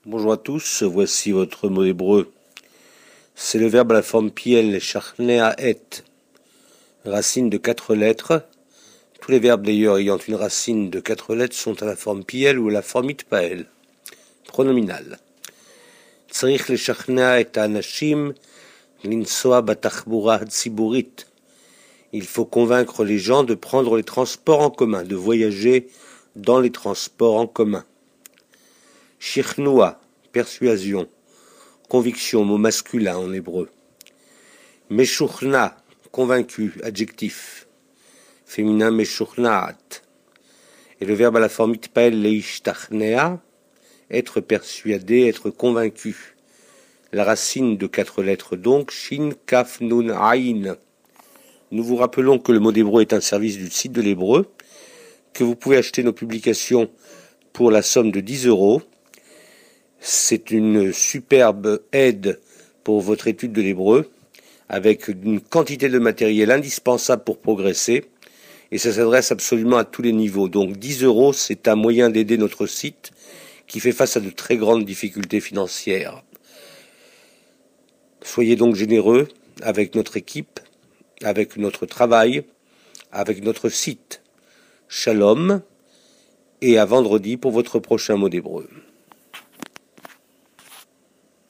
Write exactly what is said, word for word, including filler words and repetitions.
Bonjour à tous, voici votre mot hébreu. C'est le verbe à la forme piel, shachnea et, racine de quatre lettres. Tous les verbes d'ailleurs ayant une racine de quatre lettres sont à la forme piel ou à la forme itpael, pronominale. Tzarich leshachnea et anashim linsua batachbura hatsiburit. Il faut convaincre les gens de prendre les transports en commun, de voyager dans les transports en commun. Shichnua, persuasion, conviction, mot masculin en hébreu. Meshuchna, convaincu, adjectif, féminin meshuchnaat. Et le verbe à la forme itpael leishtachnea, être persuadé, être convaincu. La racine de quatre lettres donc, shin, kaf, nun, aïn. Nous vous rappelons que le mot d'hébreu est un service du site de l'hébreu, que vous pouvez acheter nos publications pour la somme de dix euros. C'est une superbe aide pour votre étude de l'hébreu, avec une quantité de matériel indispensable pour progresser, et ça s'adresse absolument à tous les niveaux. Donc dix euros, c'est un moyen d'aider notre site qui fait face à de très grandes difficultés financières. Soyez donc généreux avec notre équipe, avec notre travail, avec notre site. Shalom, et à vendredi pour votre prochain mot d'hébreu.